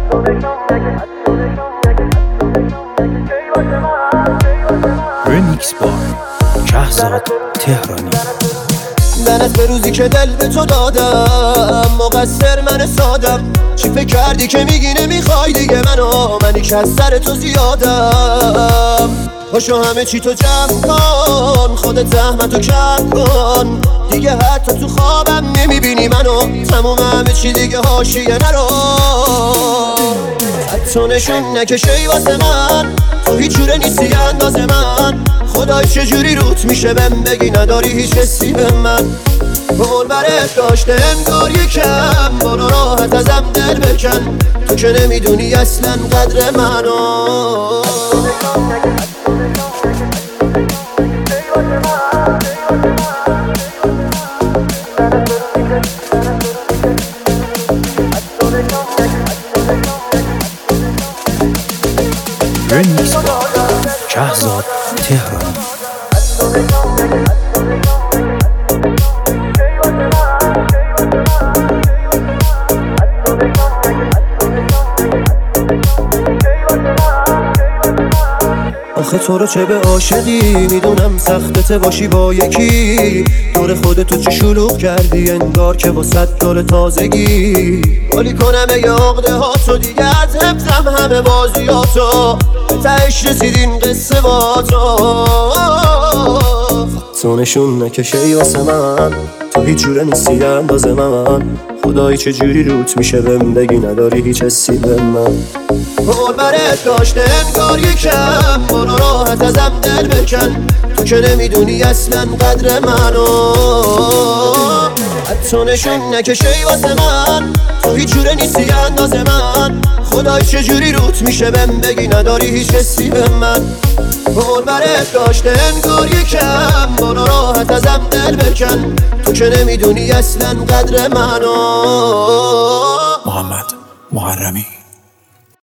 ریمیکس بای شهزاد تهرانی. لعنت به روزی که دل به تو دادم، مقصر من سادم. چی فکر کردی که میگی نمیخوای دیگه منی که از سر تو زیادم. پاشو همه چی تو جمع کن، خودت زحمتو کم کن دیگه. حتی تو خوابم نمیبینی منو، تموم همه چی دیگه حاشیه نرو. حتی نشون نکشی واسه من، تو هیچ جوره نیستی انداز من. خدای چجوری روت میشه بهم بگی نداری هیچ حسی به من. بول برت داشته انگار یکم، بالا راحت ازم دل بکن. تو که نمیدونی اصلا قدر منو. ریمیکس بای شهزاد تهرانی. آخه تو رو چه به عاشقی، میدونم سختته باشی با یکی. دور خودتو چه شلوغ کردی انگار که با 100 سال تازگی. حالی کنم یه عقده ها تو دیگه از حفظم همه بازیاتو. تهش رسیدین قصه با تو نشون نکشی واسه من، تو هیچ جوره نیستی انداز من. خدایی چه جوری روت میشه بهم بگی نداری هیچ حسی به من. بول برت داشته انگار یکم، بالا راحت ازم دل بکن. تو که نمیدونی اصلا قدر منو. حتی نشون نکشی واسه من، تو هیچ جوره نیستی انداز من. خدای چه جوری روت میشه بهم بگی نداری هیچ حسی به من. بول برت داشته انگار یکم، بالا راحت ازم دل بکن. تو که نمیدونی اصلا قدر منو. محمد محرمی.